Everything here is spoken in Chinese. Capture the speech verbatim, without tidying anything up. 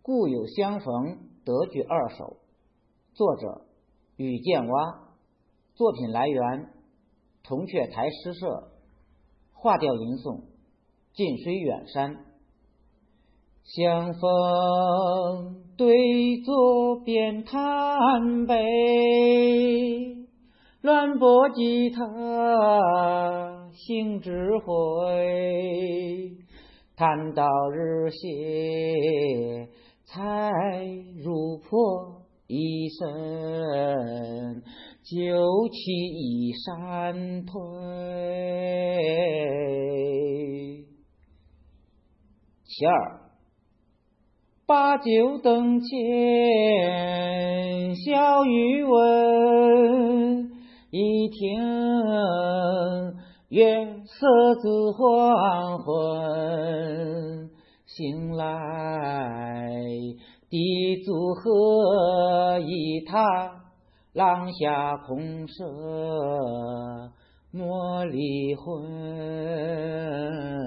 故有相逢得句二首。作者吕建蛙。作品来源铜雀台诗社。画调吟诵近水远山。相逢对坐便叹悲，乱拨吉他兴智慧，谈到日斜才如破一身，酒气已闪退。其二，把酒灯前小语问，一听月色自黄昏，醒来地足何以他，廊下空舍莫离魂。